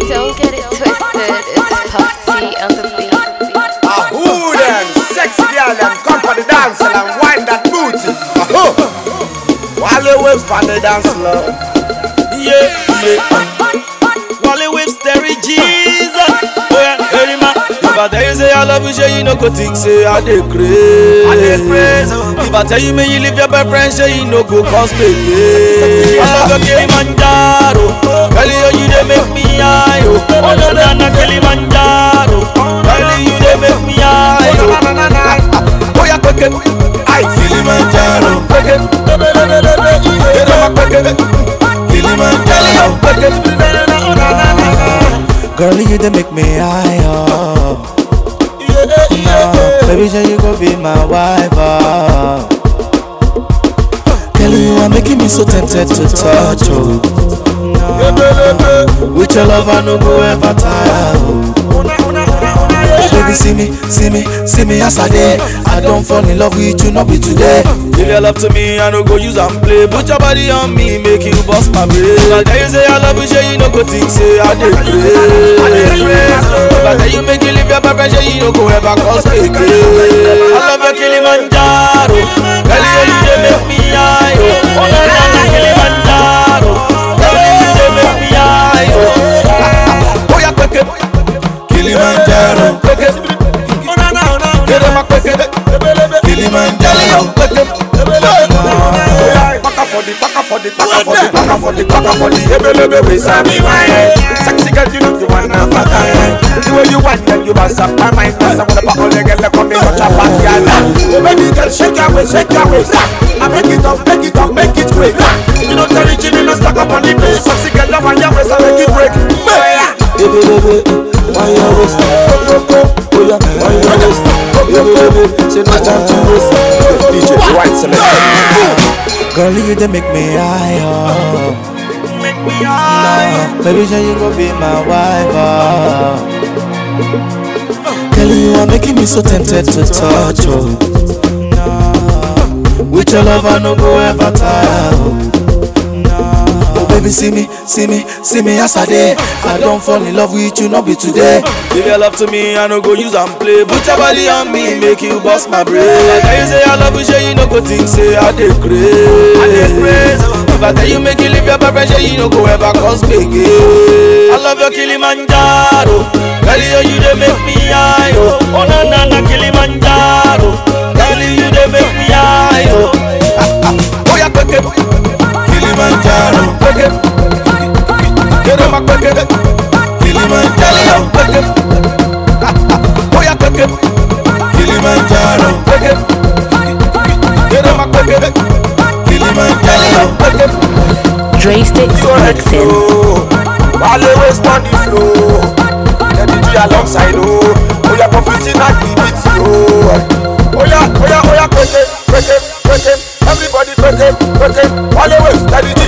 Don't get it twisted, it's Puffy on the beat. Who them? Sexy girl and come for the dance and wind that booty. Wally Whips for the dance floor. Yeah. Wally Whips, Terry Jesus. Oh yeah, hey man. If I tell you say I love you, say you no go think say I dey crazy. If I tell you may you leave your boyfriend, say you no go cause me pain. I love you Kilimanjaro. Girl, you dey make me high. Oh no no Kilimanjaro. Girl, you dey make me high. Oh yeah, quick it. I Kilimanjaro. Quick it. Get on my quick it. Kilimanjaro. Quick it. Girl, you dey make me high. Baby, say you gon' be my wife. Girl, you are making me so tempted to touch you. With your love, I no go ever tire. Baby, see me as I dey. I don't fall in love with you, not be today. Give your love to me, I no go use and play. Put your body on me, make you bust my brain. I tell you say I love you, say you no go think say I dey crazy. If I tell you make you leave your boyfriend, say you no go ever cause me pain. I love you Kilimanjaro. Girl, you dey make me high. Oh no no Kilimanjaro. Girl, you dey make me high. Oh yeah, quick it. Kilimanjaro. Quick it. Get on my quick it. Kilimanjaro. Quick it. Back for the ebelebe we sabi wine. Sexy girl, you know you wanna fuck her. The way you want them, you must have my mind. Cause I wanna pop all the girl come in touch a back girl. Baby girl, shake your waist. I make it up, make it quick. You know Terry Jimmy no stuck up on the place. Sexy girl, love on your waist, I make it break. Ebelebe, why you waste? Oh yeah, why you waste? Ebelebe, say no time to waste. DJ White Select. Girl, you dey make me high. Make me high. Baby, say you gon' be my wife. Girl, you are making me so tempted to touch you. With your love, I no go ever tire. Oh baby, see me as I dey. I don't fall in love with you, not be today. Give your love to me, I no go use and play. Put your body on me, make you bust my brain. I tell you say I love you, say you no go think say I dey crazy. If I tell you make you leave your boyfriend, say you no go ever cause me pain. I love you Kilimanjaro. Girl, you dey make me high. Oh no no Kilimanjaro. Girl, you dey make me high. Oh yeah, quick it. Kilimanjaro. Quick it. Get on my quick it. Kilimanjaro. Quick it. Oh yeah, quick it. Kilimanjaro. Quick it. Get on my quick it. Kilimanjaro. Quick it. Dre Sticks mixing. Wally Whips on the floor. Let the G alongside oh yeah, confusing at the beat oh yeah, quick it. Everybody quick it. Wally Whips, let the G